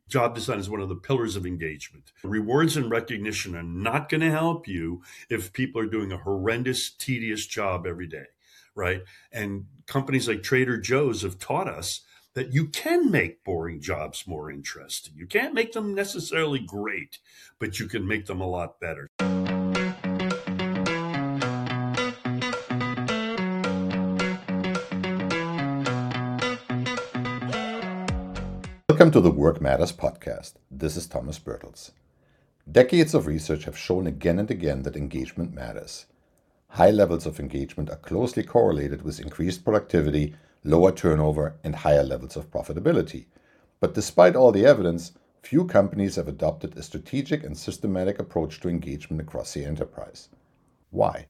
Job design is one of the pillars of engagement. Rewards and recognition are not going to help you if people are doing a horrendous, tedious job every day, right? And companies like Trader Joe's have taught us that you can make boring jobs more interesting. You can't make them necessarily great, but you can make them a lot better. Welcome to the Work Matters podcast. This is Thomas Bertels. Decades of research have shown again and again that engagement matters. High levels of engagement are closely correlated with increased productivity, lower turnover, and higher levels of profitability. But despite all the evidence, few companies have adopted a strategic and systematic approach to engagement across the enterprise. Why?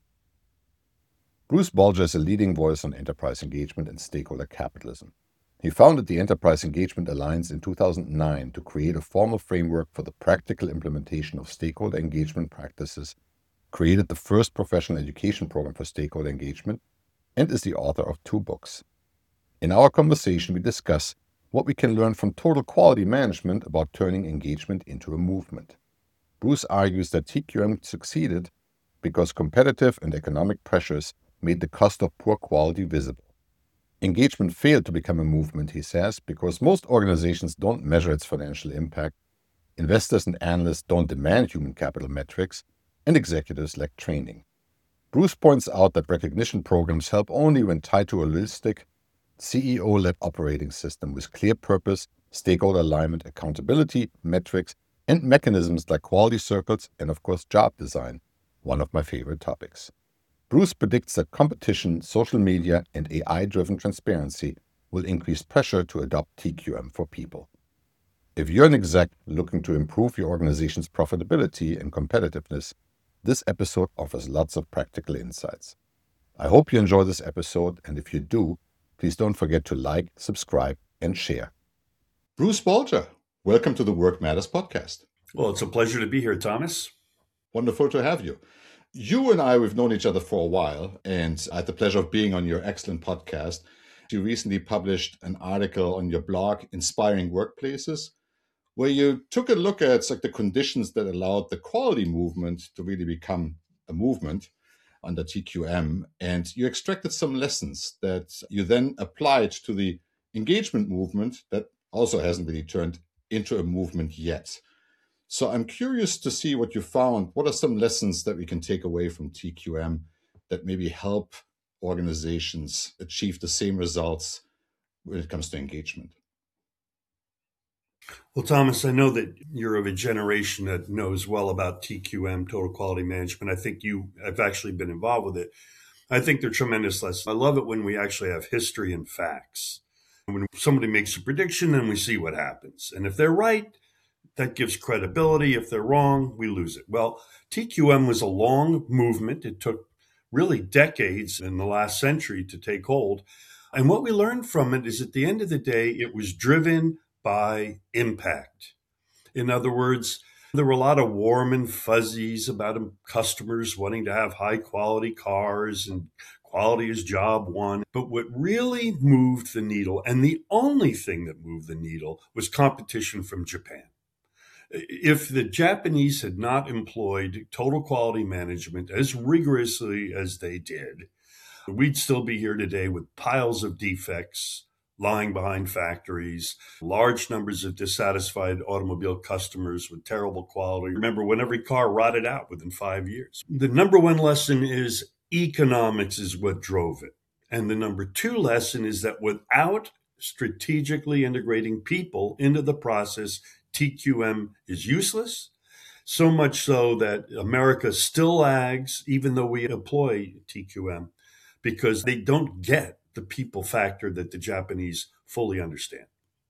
Bruce Bolger is a leading voice on enterprise engagement and stakeholder capitalism. He founded the Enterprise Engagement Alliance in 2009 to create a formal framework for the practical implementation of stakeholder engagement practices, created the first professional education program for stakeholder engagement, and is the author of 2 books. In our conversation, we discuss what we can learn from total quality management about turning engagement into a movement. Bruce argues that TQM succeeded because competitive and economic pressures made the cost of poor quality visible. Engagement failed to become a movement, he says, because most organizations don't measure its financial impact, investors and analysts don't demand human capital metrics, and executives lack training. Bruce points out that recognition programs help only when tied to a holistic, CEO-led operating system with clear purpose, stakeholder alignment, accountability, metrics, and mechanisms like quality circles and, of course, job design, one of my favorite topics. Bruce predicts that competition, social media, and AI-driven transparency will increase pressure to adopt TQM for people. If you're an exec looking to improve your organization's profitability and competitiveness, this episode offers lots of practical insights. I hope you enjoy this episode, and if you do, please don't forget to like, subscribe, and share. Bruce Bolger, welcome to the Work Matters podcast. Well, it's a pleasure to be here, Thomas. Wonderful to have you. You and I, we've known each other for a while, and I had the pleasure of being on your excellent podcast. You recently published an article on your blog, Inspiring Workplaces, where you took a look at the conditions that allowed the quality movement to really become a movement under TQM, and you extracted some lessons that you then applied to the engagement movement that also hasn't really turned into a movement yet. So I'm curious to see what you found. What are some lessons that we can take away from TQM that maybe help organizations achieve the same results when it comes to engagement? Well, Thomas, I know that you're of a generation that knows well about TQM, Total Quality Management. I think you have actually been involved with it. I think they're tremendous lessons. I love it when we actually have history and facts. When somebody makes a prediction and we see what happens. And if they're right, that gives credibility. If they're wrong, we lose it. Well, TQM was a long movement. It took really decades in the last century to take hold. And what we learned from it is at the end of the day, it was driven by impact. In other words, there were a lot of warm and fuzzies about customers wanting to have high quality cars and quality is job one. But what really moved the needle, and the only thing that moved the needle, was competition from Japan. If the Japanese had not employed total quality management as rigorously as they did, we'd still be here today with piles of defects lying behind factories, large numbers of dissatisfied automobile customers with terrible quality. Remember when every car rotted out within 5 years? The number one lesson is economics is what drove it. And the number two lesson is that without strategically integrating people into the process, TQM is useless. So much so that America still lags, even though we employ TQM, because they don't get the people factor that the Japanese fully understand.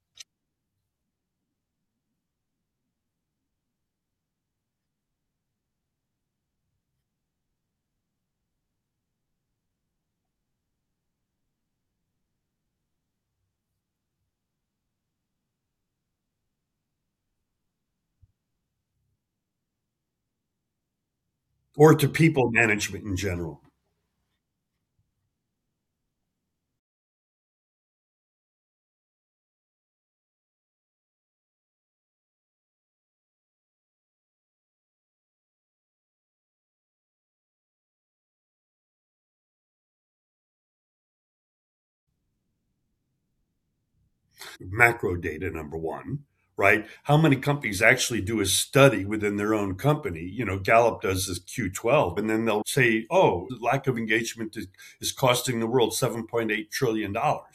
Or to people management in general. Macro data, number one, right? How many companies actually do a study within their own company? Gallup does this Q12, and then they'll say, oh, lack of engagement is costing the world $7.8 trillion.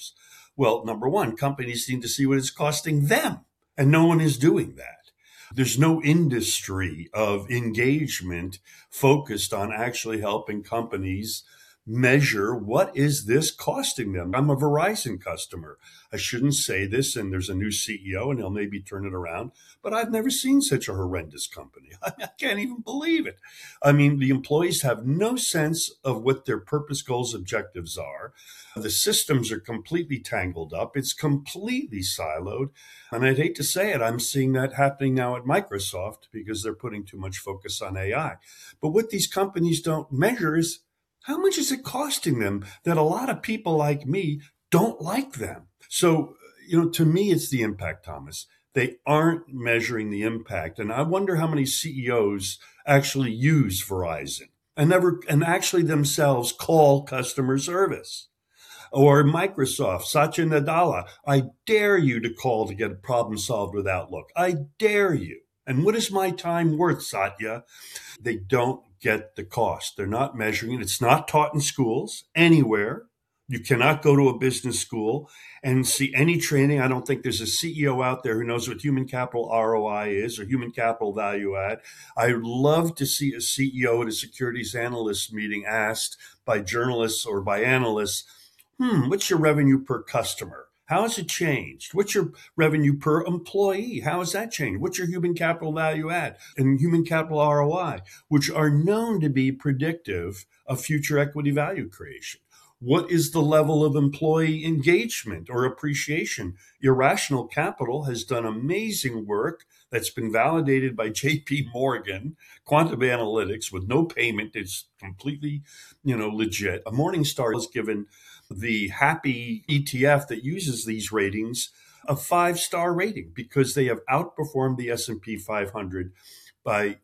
Well, number one, companies need to see what it's costing them, and no one is doing that. There's no industry of engagement focused on actually helping companies measure what is this costing them. I'm a Verizon customer. I shouldn't say this, and there's a new CEO and he'll maybe turn it around, but I've never seen such a horrendous company. I can't even believe it. I mean, the employees have no sense of what their purpose, goals, objectives are. The systems are completely tangled up. It's completely siloed. And I'd hate to say it, I'm seeing that happening now at Microsoft because they're putting too much focus on AI. But what these companies don't measure is how much is it costing them that a lot of people like me don't like them? So, to me, it's the impact, Thomas. They aren't measuring the impact. And I wonder how many CEOs actually use Verizon and actually themselves call customer service. Or Microsoft, Satya Nadella, I dare you to call to get a problem solved with Outlook. I dare you. And what is my time worth, Satya? They don't get the cost. They're not measuring it. It's not taught in schools anywhere. You cannot go to a business school and see any training. I don't think there's a CEO out there who knows what human capital ROI is or human capital value add. I would love to see a CEO at a securities analyst meeting asked by journalists or by analysts, what's your revenue per customer? How has it changed? What's your revenue per employee? How has that changed? What's your human capital value add and human capital ROI, which are known to be predictive of future equity value creation? What is the level of employee engagement or appreciation? Irrational Capital has done amazing work that's been validated by JP Morgan, quantum analytics with no payment. It's completely, legit. Morningstar has given the happy ETF that uses these ratings a 5-star rating because they have outperformed the S&P 500 by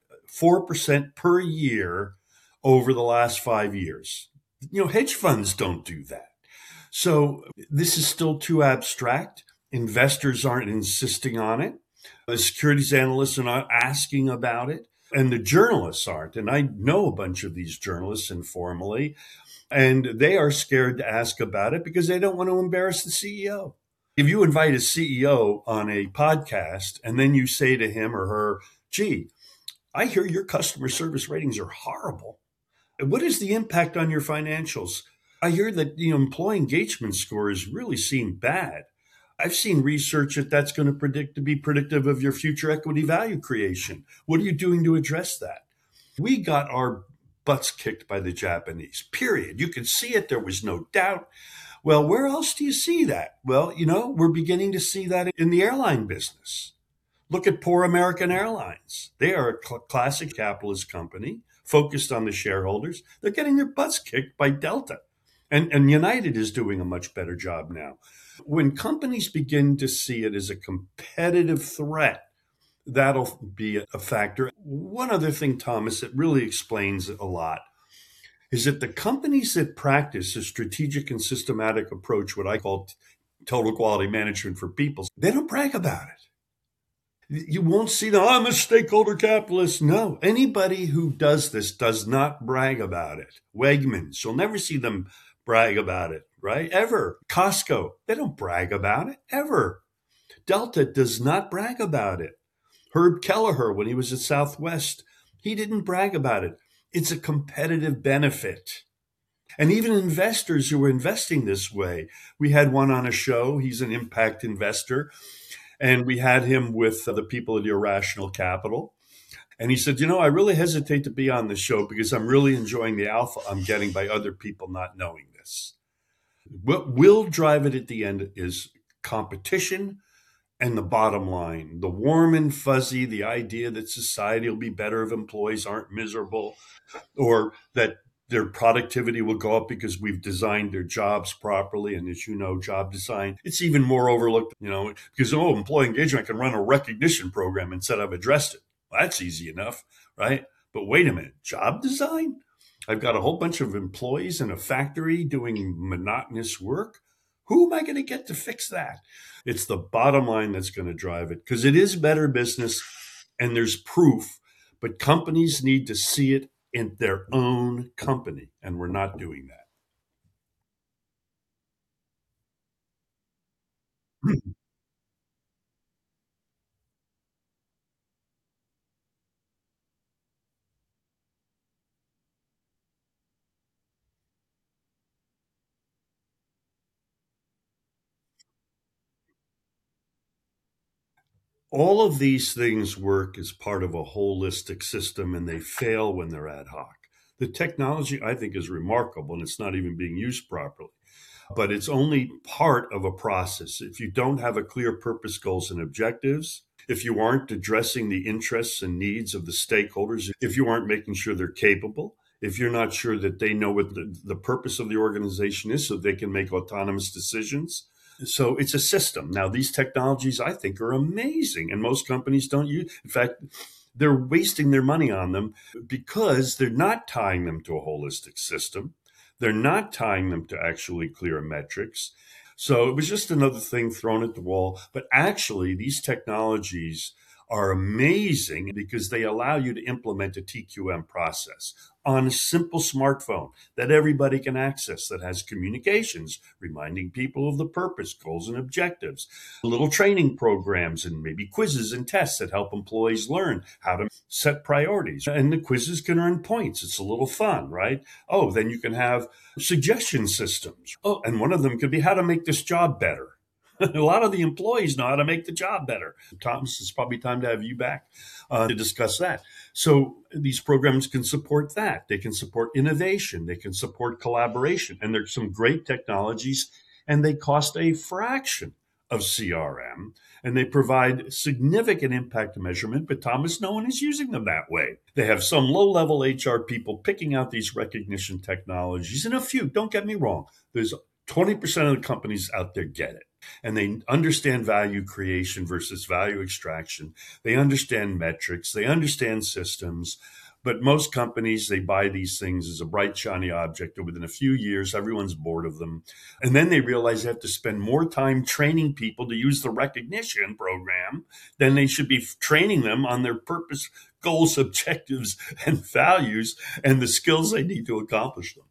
4% per year over the last 5 years. Hedge funds don't do that. So this is still too abstract. Investors aren't insisting on it. The securities analysts are not asking about it. And the journalists aren't. And I know a bunch of these journalists informally. And they are scared to ask about it because they don't want to embarrass the CEO. If you invite a CEO on a podcast and then you say to him or her, gee, I hear your customer service ratings are horrible. What is the impact on your financials? I hear that the employee engagement scores really seem bad. I've seen research that's going to be predictive of your future equity value creation. What are you doing to address that? We got our butts kicked by the Japanese, period. You could see it. There was no doubt. Well, where else do you see that? Well, we're beginning to see that in the airline business. Look at poor American Airlines. They are a classic capitalist company focused on the shareholders. They're getting their butts kicked by Delta. And United is doing a much better job now. When companies begin to see it as a competitive threat, that'll be a factor. One other thing, Thomas, that really explains a lot is that the companies that practice a strategic and systematic approach, what I call total quality management for people, they don't brag about it. You won't see them, I'm a stakeholder capitalist. No, anybody who does this does not brag about it. Wegmans, you'll never see them brag about it, right? Ever. Costco, they don't brag about it, ever. Delta does not brag about it. Herb Kelleher, when he was at Southwest, he didn't brag about it. It's a competitive benefit. And even investors who are investing this way, we had one on a show, he's an impact investor, and we had him with the people at Irrational Capital. And he said, I really hesitate to be on the show because I'm really enjoying the alpha I'm getting by other people not knowing this. What will drive it at the end is competition and the bottom line, the warm and fuzzy, the idea that society will be better if employees aren't miserable, or that their productivity will go up because we've designed their jobs properly. And as you know, job design, it's even more overlooked, because, employee engagement, I can run a recognition program and said I've addressed it. Well, that's easy enough, right? But wait a minute, job design? I've got a whole bunch of employees in a factory doing monotonous work. Who am I going to get to fix that? It's the bottom line that's going to drive it because it is better business and there's proof, but companies need to see it in their own company, and we're not doing that. All of these things work as part of a holistic system and they fail when they're ad hoc. The technology, I think, is remarkable and it's not even being used properly, but it's only part of a process. If you don't have a clear purpose, goals, and objectives, if you aren't addressing the interests and needs of the stakeholders, if you aren't making sure they're capable, if you're not sure that they know what the purpose of the organization is so they can make autonomous decisions. So it's a system. Now, these technologies I think are amazing, and most companies don't use. In fact, they're wasting their money on them because they're not tying them to a holistic system. They're not tying them to actually clear metrics. So it was just another thing thrown at the wall. But actually, these technologies are amazing because they allow you to implement a TQM process on a simple smartphone that everybody can access that has communications, reminding people of the purpose, goals, and objectives, little training programs, and maybe quizzes and tests that help employees learn how to set priorities. And the quizzes can earn points. It's a little fun, right? Oh, then you can have suggestion systems. Oh, and one of them could be how to make this job better. A lot of the employees know how to make the job better. Thomas, it's probably time to have you back to discuss that. So these programs can support that. They can support innovation. They can support collaboration. And there's some great technologies, and they cost a fraction of CRM, and they provide significant impact measurement, but Thomas, no one is using them that way. They have some low-level HR people picking out these recognition technologies, and a few, don't get me wrong, there's 20% of the companies out there get it. And they understand value creation versus value extraction. They understand metrics. They understand systems. But most companies, they buy these things as a bright, shiny object. And within a few years, everyone's bored of them. And then they realize they have to spend more time training people to use the recognition program than they should be training them on their purpose, goals, objectives, and values and the skills they need to accomplish them.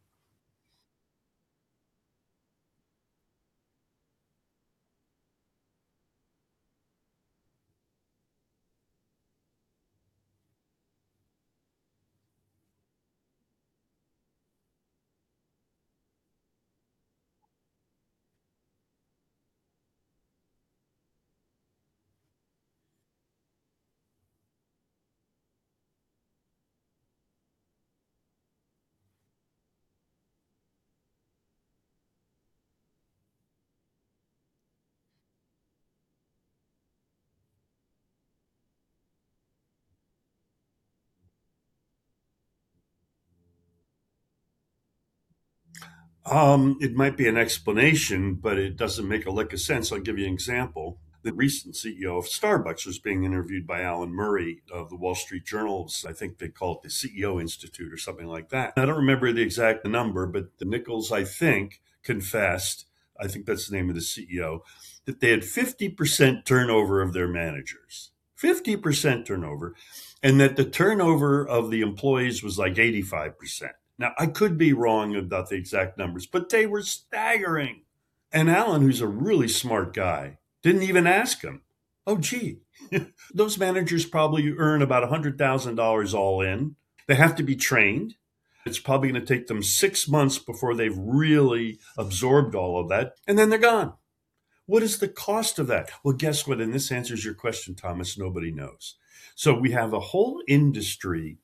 It might be an explanation, but it doesn't make a lick of sense. I'll give you an example. The recent CEO of Starbucks was being interviewed by Alan Murray of the Wall Street Journal. I think they call it the CEO Institute or something like that. I don't remember the exact number, but the Nichols, I think, confessed, I think that's the name of the CEO, that they had 50% turnover of their managers. 50% turnover, and that the turnover of the employees was like 85%. Now, I could be wrong about the exact numbers, but they were staggering. And Alan, who's a really smart guy, didn't even ask him. Oh, gee, those managers probably earn about $100,000 all in. They have to be trained. It's probably going to take them 6 months before they've really absorbed all of that. And then they're gone. What is the cost of that? Well, guess what? And this answers your question, Thomas. Nobody knows. So we have a whole industry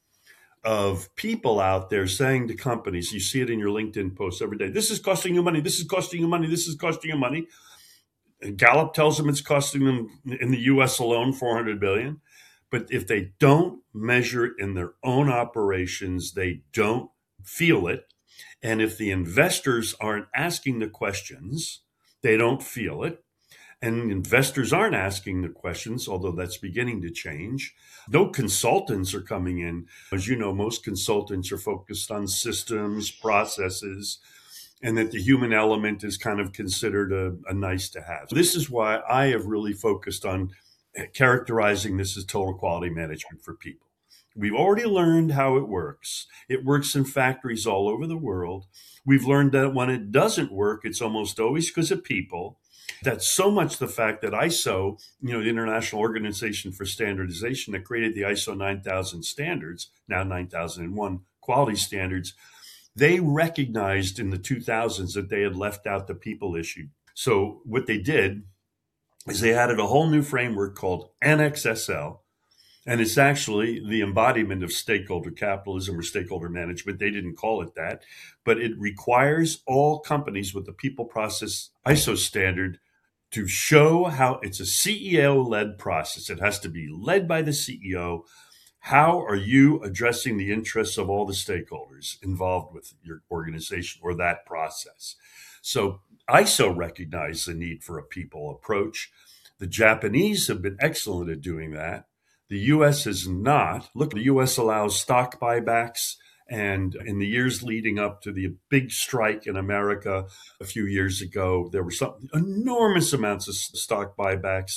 of people out there saying to companies, you see it in your LinkedIn posts every day, this is costing you money, this is costing you money, this is costing you money. And Gallup tells them it's costing them in the US alone 400 billion. But if they don't measure it in their own operations, they don't feel it. And if the investors aren't asking the questions, they don't feel it. And investors aren't asking the questions, although that's beginning to change. No consultants are coming in. As you know, most consultants are focused on systems, processes, and that the human element is kind of considered a nice to have. This is why I have really focused on characterizing this as total quality management for people. We've already learned how it works. It works in factories all over the world. We've learned that when it doesn't work, it's almost always because of people. That's so much the fact that ISO, the International Organization for Standardization that created the ISO 9000 standards, now 9001 quality standards, they recognized in the 2000s that they had left out the people issue. So what they did is they added a whole new framework called Annex SL, and it's actually the embodiment of stakeholder capitalism or stakeholder management. They didn't call it that, but it requires all companies with the people process ISO standard to show how it's a CEO-led process. It has to be led by the CEO. How are you addressing the interests of all the stakeholders involved with your organization or that process? So ISO recognized the need for a people approach. The Japanese have been excellent at doing that. The U.S. is not. Look, the U.S. allows stock buybacks. And in the years leading up to the big strike in America a few years ago, there were some enormous amounts of stock buybacks.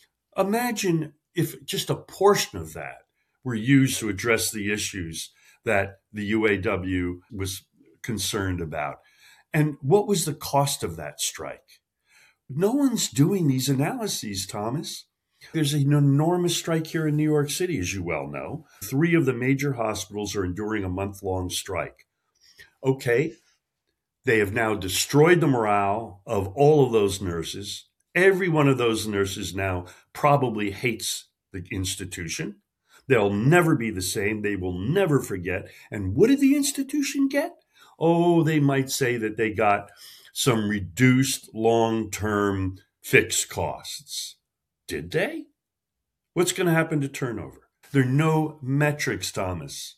Imagine if just a portion of that were used to address the issues that the UAW was concerned about. And what was the cost of that strike? No one's doing these analyses, Thomas. There's an enormous strike here in New York City, as you well know. 3 of the major hospitals are enduring a month-long strike. Okay, they have now destroyed the morale of all of those nurses. Every one of those nurses now probably hates the institution. They'll never be the same. They will never forget. And what did the institution get? Oh, they might say that they got some reduced long-term fixed costs. Did they? What's going to happen to turnover? There are no metrics, Thomas.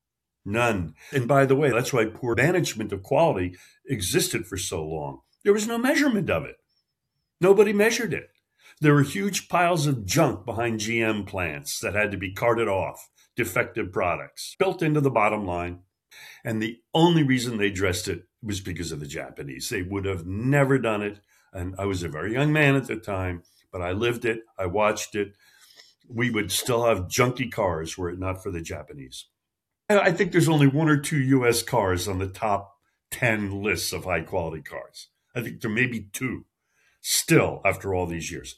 None. And by the way, that's why poor management of quality existed for so long. There was no measurement of it. Nobody measured it. There were huge piles of junk behind GM plants that had to be carted off, defective products, built into the bottom line. And the only reason they addressed it was because of the Japanese. They would have never done it. And I was a very young man at the time, but I lived it. I watched it. We would still have junky cars were it not for the Japanese. I think there's only 1 or 2 U.S. cars on the top 10 lists of high quality cars. I think there may be 2 still after all these years.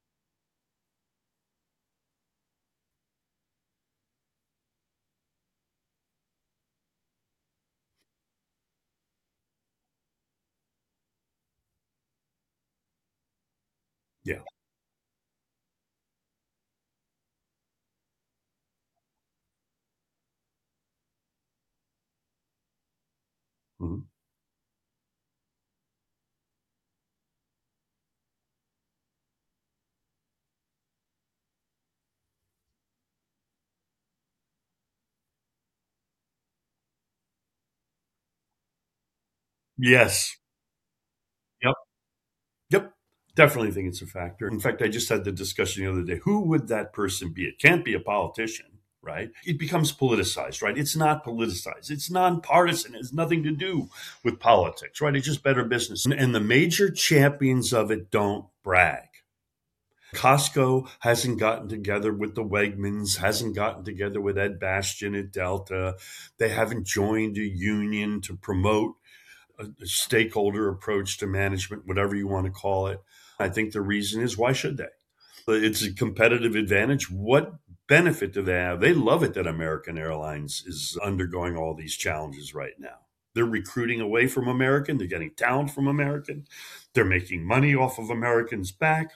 Yeah. Mhm. Yes. Yep. Yep. Definitely think it's a factor. In fact, I just had the discussion the other day. Who would that person be? It can't be a politician, right? It becomes politicized, right? It's not politicized. It's nonpartisan. It has nothing to do with politics, right? It's just better business. And the major champions of it don't brag. Costco hasn't gotten together with the Wegmans, hasn't gotten together with Ed Bastian at Delta. They haven't joined a union to promote a stakeholder approach to management, whatever you want to call it. I think the reason is why should they? It's a competitive advantage. What benefit do they have? They love it that American Airlines is undergoing all these challenges right now. They're recruiting away from American, they're getting talent from American, they're making money off of Americans' back.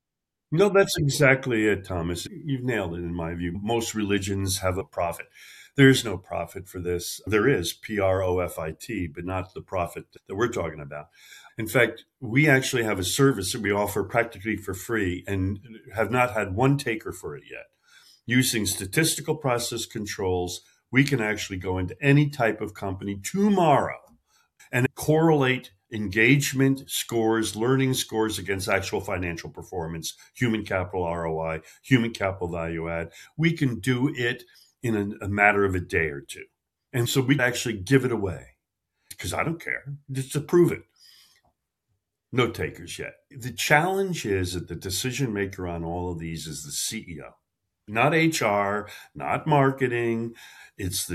No, that's exactly it, Thomas. You've nailed it, in my view. Most religions have a prophet. There's no profit for this. There is profit, but not the profit that we're talking about. In fact, we actually have a service that we offer practically for free and have not had one taker for it yet. Using statistical process controls, we can actually go into any type of company tomorrow and correlate engagement scores, learning scores against actual financial performance, human capital ROI, human capital value add. We can do it in a matter of a day or two. And so we actually give it away because I don't care, just to prove it. No takers yet. The challenge is that the decision maker on all of these is the CEO, not HR, not marketing. It's the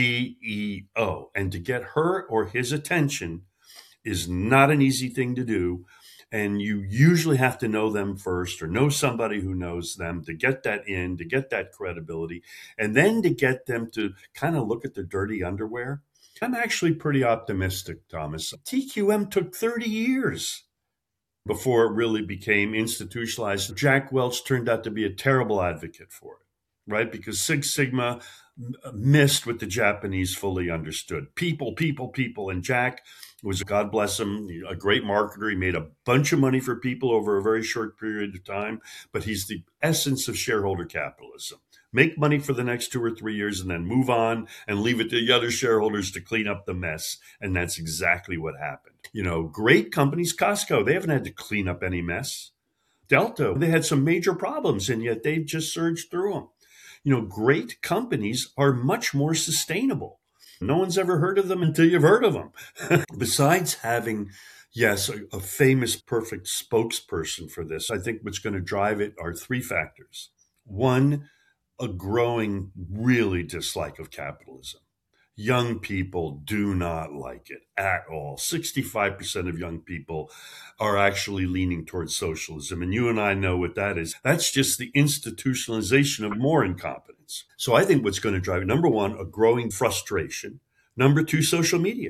CEO. And to get her or his attention is not an easy thing to do. And you usually have to know them first or know somebody who knows them to get that in, to get that credibility, and then to get them to kind of look at their dirty underwear. I'm actually pretty optimistic, Thomas. TQM took 30 years before it really became institutionalized. Jack Welch turned out to be a terrible advocate for it, right? Because Six Sigma missed what the Japanese fully understood. People. And Jack was, God bless him, a great marketer. He made a bunch of money for people over a very short period of time, but he's the essence of shareholder capitalism. Make money for the next 2 or 3 years and then move on and leave it to the other shareholders to clean up the mess. And that's exactly what happened. Great companies, Costco, they haven't had to clean up any mess. Delta, they had some major problems and yet they've just surged through them. Great companies are much more sustainable. No one's ever heard of them until you've heard of them. Besides having, yes, a famous, perfect spokesperson for this, I think what's going to drive it are 3 factors. One, a growing, really dislike of capitalism. Young people do not like it at all. 65% of young people are actually leaning towards socialism. And you and I know what that is. That's just the institutionalization of more incompetence. So I think what's going to drive it, number 1, a growing frustration. Number 2, social media.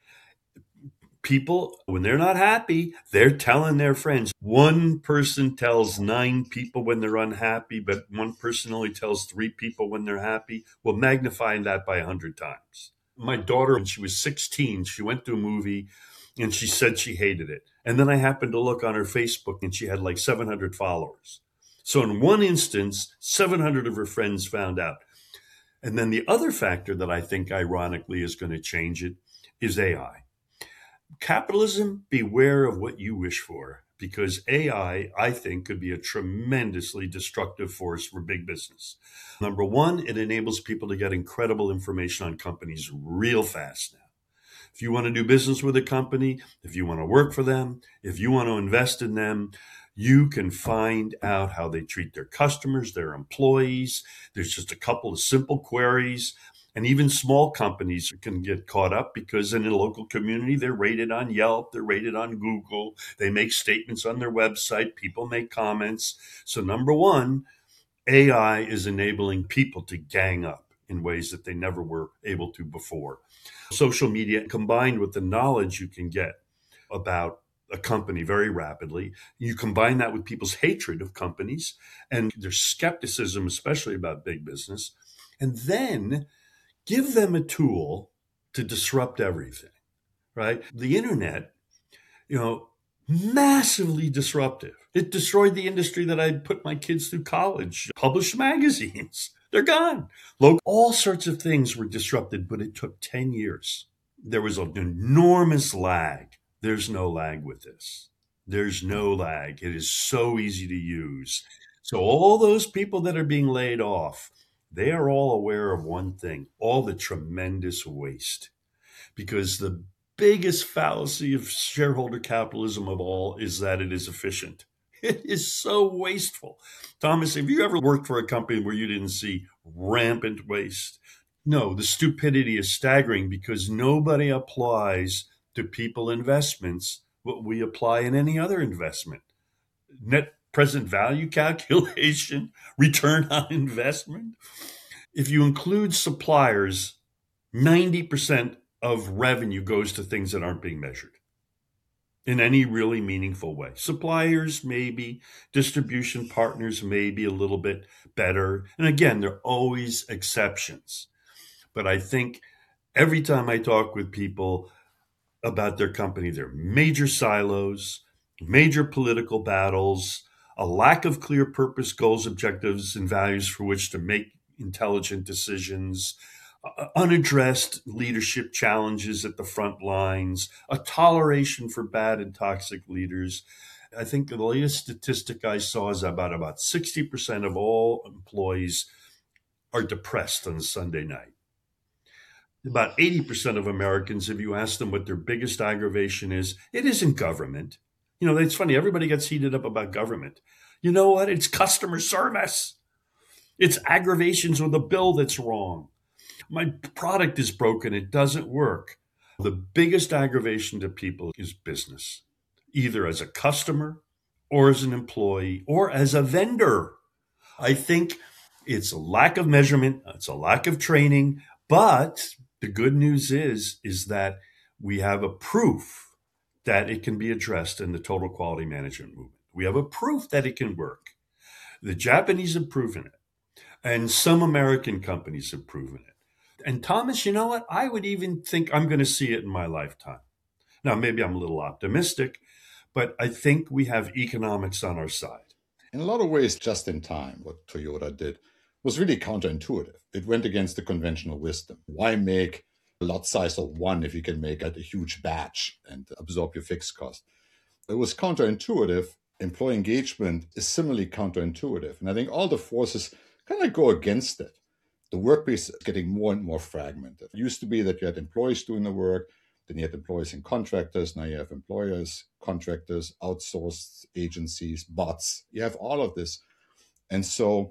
People, when they're not happy, they're telling their friends. One person tells 9 people when they're unhappy, but one person only tells 3 people when they're happy. Well, magnifying that by 100 times. My daughter, when she was 16, she went to a movie and she said she hated it. And then I happened to look on her Facebook and she had like 700 followers. So in one instance, 700 of her friends found out. And then the other factor that I think ironically is going to change it is AI. Capitalism, beware of what you wish for, because AI, I think, could be a tremendously destructive force for big business. Number 1, it enables people to get incredible information on companies real fast now. If you want to do business with a company, if you want to work for them, if you want to invest in them, you can find out how they treat their customers, their employees. There's just a couple of simple queries. And even small companies can get caught up because in a local community, they're rated on Yelp, they're rated on Google, they make statements on their website, people make comments. So number 1, AI is enabling people to gang up in ways that they never were able to before. Social media, combined with the knowledge you can get about a company very rapidly, you combine that with people's hatred of companies and their skepticism, especially about big business, and then give them a tool to disrupt everything, right? The internet, massively disruptive. It destroyed the industry that I put my kids through college. Published magazines, they're gone. All sorts of things were disrupted, but it took 10 years. There was an enormous lag. There's no lag with this. There's no lag. It is so easy to use. So all those people that are being laid off, they are all aware of one thing, all the tremendous waste. Because the biggest fallacy of shareholder capitalism of all is that it is efficient. It is so wasteful. Thomas, have you ever worked for a company where you didn't see rampant waste? No, the stupidity is staggering because nobody applies to people investments what we apply in any other investment. Net present value calculation, return on investment. If you include suppliers, 90% of revenue goes to things that aren't being measured in any really meaningful way. Suppliers, maybe. Distribution partners, maybe a little bit better. And again, there are always exceptions. But I think every time I talk with people about their company, there are major silos, major political battles, a lack of clear purpose, goals, objectives, and values for which to make intelligent decisions, unaddressed leadership challenges at the front lines, a toleration for bad and toxic leaders. I think the latest statistic I saw is about 60% of all employees are depressed on Sunday night. About 80% of Americans, if you ask them what their biggest aggravation is, it isn't government. It's funny, everybody gets heated up about government. You know what? It's customer service. It's aggravations with a bill that's wrong. My product is broken. It doesn't work. The biggest aggravation to people is business, either as a customer or as an employee or as a vendor. I think it's a lack of measurement, it's a lack of training, but the good news is that we have a proof that it can be addressed in the total quality management movement. We have a proof that it can work. The Japanese have proven it, and some American companies have proven it. And Thomas, you know what? I would even think I'm going to see it in my lifetime. Now, maybe I'm a little optimistic, but I think we have economics on our side. In a lot of ways, just in time, what Toyota did was really counterintuitive. It went against the conventional wisdom. Why make a lot size of one if you can make a huge batch and absorb your fixed cost? It was counterintuitive. Employee engagement is similarly counterintuitive. And I think all the forces kind of go against it. The workplace is getting more and more fragmented. It used to be that you had employees doing the work, then you had employees and contractors. Now you have employers, contractors, outsourced agencies, bots. You have all of this. And so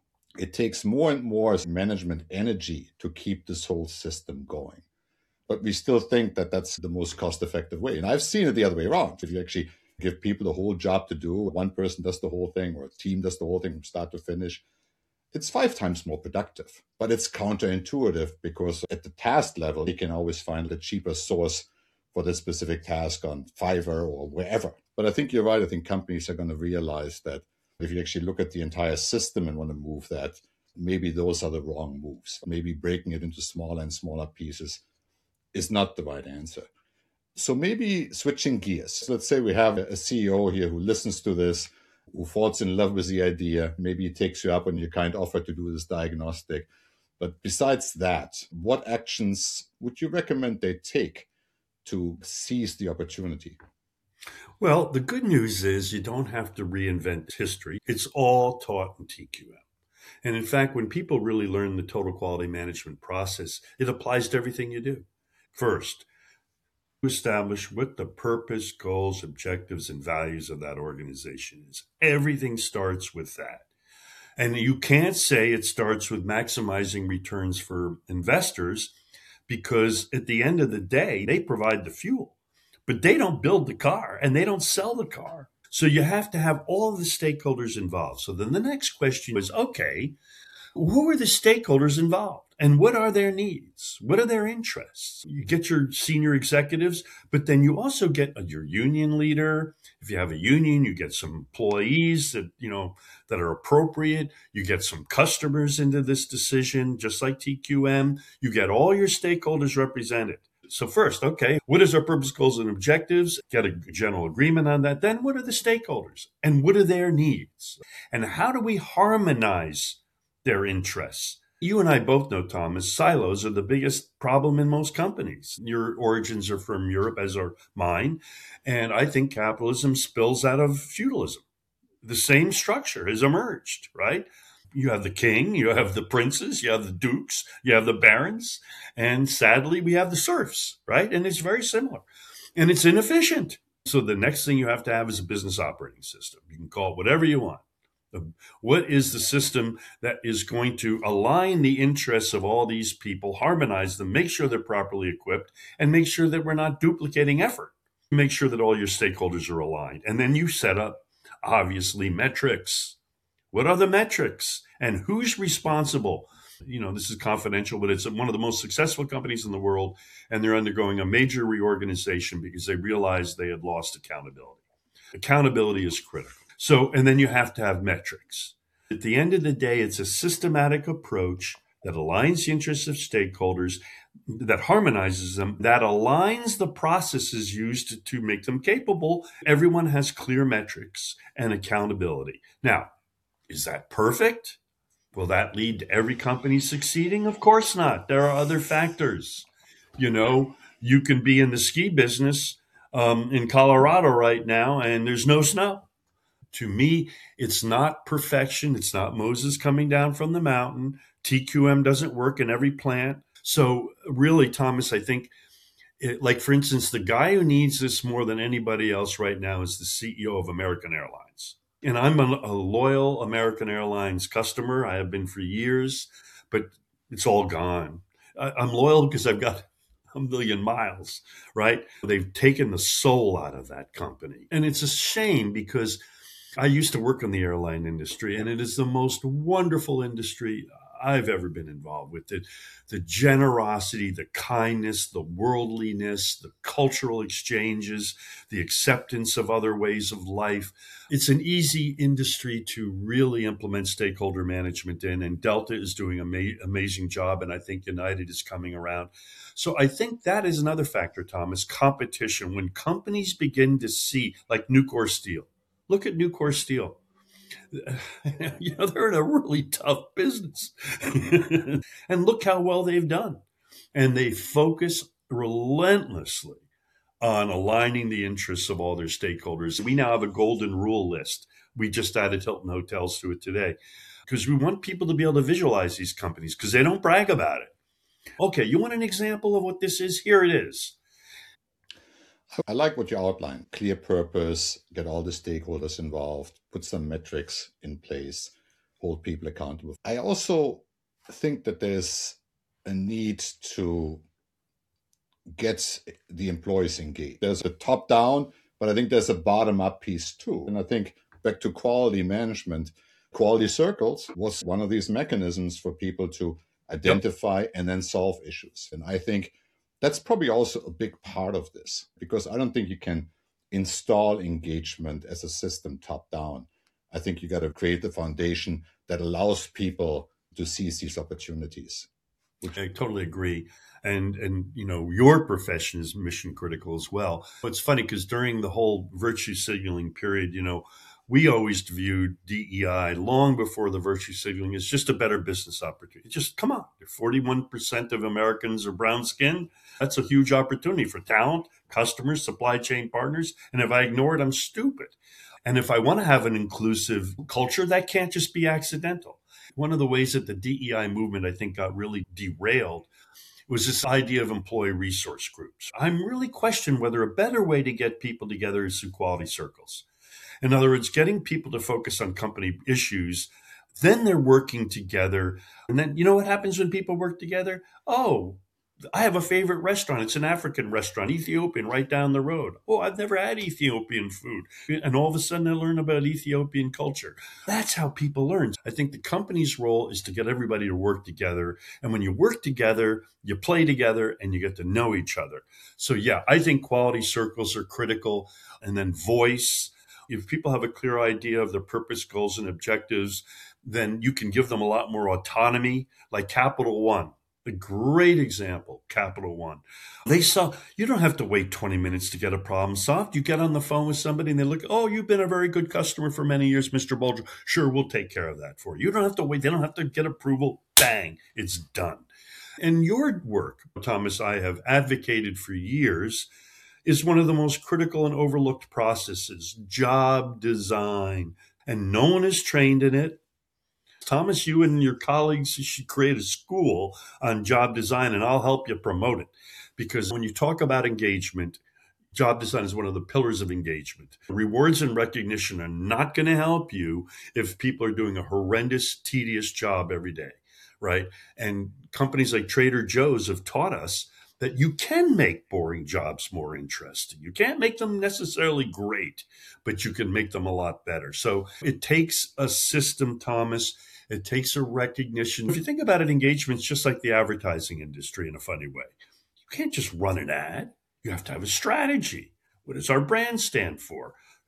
it takes more and more management energy to keep this whole system going. But we still think that that's the most cost-effective way. And I've seen it the other way around. If you actually give people the whole job to do, one person does the whole thing or a team does the whole thing from start to finish, it's 5 times more productive. But it's counterintuitive because at the task level, you can always find a cheaper source for the specific task on Fiverr or wherever. But I think you're right. I think companies are going to realize that if you actually look at the entire system and want to move that, maybe those are the wrong moves. Maybe breaking it into smaller and smaller pieces is not the right answer. So maybe switching gears. Let's say we have a CEO here who listens to this, who falls in love with the idea. Maybe he takes you up on your kind offer to do this diagnostic. But besides that, what actions would you recommend they take to seize the opportunity? Well, the good news is you don't have to reinvent history. It's all taught in TQM. And in fact, when people really learn the total quality management process, it applies to everything you do. First, establish what the purpose, goals, objectives, and values of that organization is. Everything starts with that. And you can't say it starts with maximizing returns for investors because at the end of the day, they provide the fuel, but they don't build the car and they don't sell the car. So you have to have all of the stakeholders involved. So then the next question is, okay, who are the stakeholders involved and what are their needs? What are their interests? You get your senior executives, but then you also get your union leader. If you have a union, you get some employees that are appropriate. You get some customers into this decision, just like TQM. You get all your stakeholders represented. So first, okay, what is our purpose, goals, and objectives? Get a general agreement on that. Then what are the stakeholders and what are their needs? And how do we harmonize their interests? You and I both know, Thomas, silos are the biggest problem in most companies. Your origins are from Europe, as are mine. And I think capitalism spills out of feudalism. The same structure has emerged, right? You have the king, you have the princes, you have the dukes, you have the barons, and sadly, we have the serfs, right? And it's very similar. And it's inefficient. So the next thing you have to have is a business operating system. You can call it whatever you want. What is the system that is going to align the interests of all these people, harmonize them, make sure they're properly equipped, and make sure that we're not duplicating effort? Make sure that all your stakeholders are aligned. And then you set up, obviously, metrics. What are the metrics? And who's responsible? This is confidential, but it's one of the most successful companies in the world, and they're undergoing a major reorganization because they realized they had lost accountability. Accountability is critical. So, and then you have to have metrics. At the end of the day, it's a systematic approach that aligns the interests of stakeholders, that harmonizes them, that aligns the processes used to make them capable. Everyone has clear metrics and accountability. Now, is that perfect? Will that lead to every company succeeding? Of course not. There are other factors. You can be in the ski business in Colorado right now, and there's no snow. To me, it's not perfection. It's not Moses coming down from the mountain. TQM doesn't work in every plant. So really, Thomas, I think, like, for instance, the guy who needs this more than anybody else right now is the CEO of American Airlines. And I'm a loyal American Airlines customer. I have been for years, but it's all gone. I'm loyal because I've got a million miles, right? They've taken the soul out of that company. And it's a shame because I used to work in the airline industry, and it is the most wonderful industry I've ever been involved with. The generosity, the kindness, the worldliness, the cultural exchanges, the acceptance of other ways of life. It's an easy industry to really implement stakeholder management in, and Delta is doing an amazing job, and I think United is coming around. So I think that is another factor, Thomas, competition. When companies begin to see, like Nucor Steel, look at Nucor Steel. They're in a really tough business. And look how well they've done. And they focus relentlessly on aligning the interests of all their stakeholders. We now have a golden rule list. We just added Hilton Hotels to it today because we want people to be able to visualize these companies because they don't brag about it. Okay, you want an example of what this is? Here it is. I like what you outlined. Clear purpose, get all the stakeholders involved, put some metrics in place, hold people accountable. I also think that there's a need to get the employees engaged. There's a top down, but I think there's a bottom up piece too. And I think back to quality management, quality circles was one of these mechanisms for people to identify and then solve issues. And I think that's probably also a big part of this, because I don't think you can install engagement as a system top down. I think you got to create the foundation that allows people to seize these opportunities. I totally agree. And your profession is mission critical as well. It's funny because during the whole virtue signaling period, we always viewed DEI long before the virtue signaling as just a better business opportunity. Just come on, 41% of Americans are brown skinned. That's a huge opportunity for talent, customers, supply chain partners. And if I ignore it, I'm stupid. And if I want to have an inclusive culture, that can't just be accidental. One of the ways that the DEI movement, I think, got really derailed was this idea of employee resource groups. I'm really questioning whether a better way to get people together is through quality circles. In other words, getting people to focus on company issues, then they're working together. And then, what happens when people work together? Oh, I have a favorite restaurant. It's an African restaurant, Ethiopian, right down the road. Oh, I've never had Ethiopian food. And all of a sudden I learn about Ethiopian culture. That's how people learn. I think the company's role is to get everybody to work together. And when you work together, you play together and you get to know each other. So yeah, I think quality circles are critical. And then voice. If people have a clear idea of their purpose, goals, and objectives, then you can give them a lot more autonomy, like Capital One. A great example, Capital One. You don't have to wait 20 minutes to get a problem solved. You get on the phone with somebody and they look, oh, you've been a very good customer for many years, Mr. Bulger. Sure, we'll take care of that for you. You don't have to wait. They don't have to get approval. Bang, it's done. And your work, Thomas, I have advocated for years, is one of the most critical and overlooked processes, job design. And no one is trained in it. Thomas, you and your colleagues should create a school on job design, and I'll help you promote it. Because when you talk about engagement, job design is one of the pillars of engagement. Rewards and recognition are not going to help you if people are doing a horrendous, tedious job every day, right? And companies like Trader Joe's have taught us that you can make boring jobs more interesting. You can't make them necessarily great, but you can make them a lot better. So it takes a system, Thomas. It takes a recognition. If you think about it, engagement's just like the advertising industry in a funny way. You can't just run an ad. You have to have a strategy. What does our brand stand for?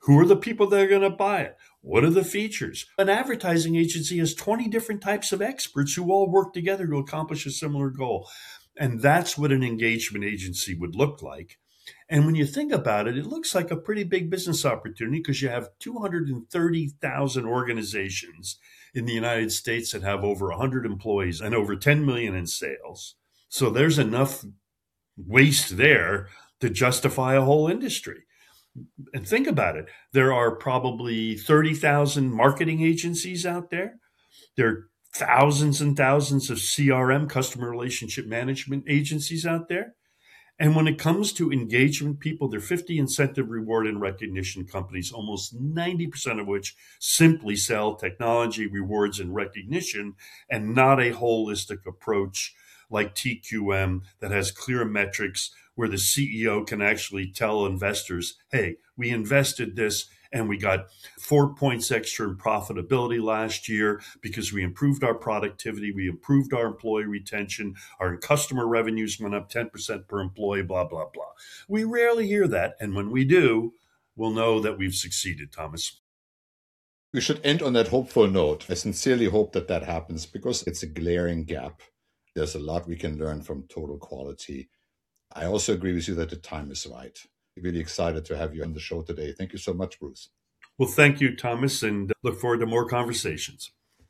Who are the people that are going to buy it? What are the features? An advertising agency has 20 different types of experts who all work together to accomplish a similar goal. And that's what an engagement agency would look like. And when you think about it, it looks like a pretty big business opportunity because you have 230,000 organizations in the United States that have over 100 employees and over 10 million in sales. So there's enough waste there to justify a whole industry. And think about it. There are probably 30,000 marketing agencies out there. There are thousands and thousands of CRM, customer relationship management agencies out there. And when it comes to engagement people, there are 50 incentive, reward, and recognition companies, almost 90% of which simply sell technology, rewards, and recognition, and not a holistic approach like TQM that has clear metrics where the CEO can actually tell investors, hey, we invested this and we got 4 points extra in profitability last year because we improved our productivity, we improved our employee retention, our customer revenues went up 10% per employee, blah, blah, blah. We rarely hear that. And when we do, we'll know that we've succeeded, Thomas. We should end on that hopeful note. I sincerely hope that that happens because it's a glaring gap. There's a lot we can learn from Total Quality. I also agree with you that the time is right. Really excited to have you on the show today. Thank you so much, Bruce. Well, thank you, Thomas, and look forward to more conversations.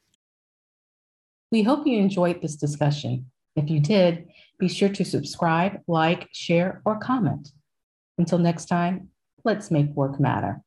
We hope you enjoyed this discussion. If you did, be sure to subscribe, like, share, or comment. Until next time, let's make work matter.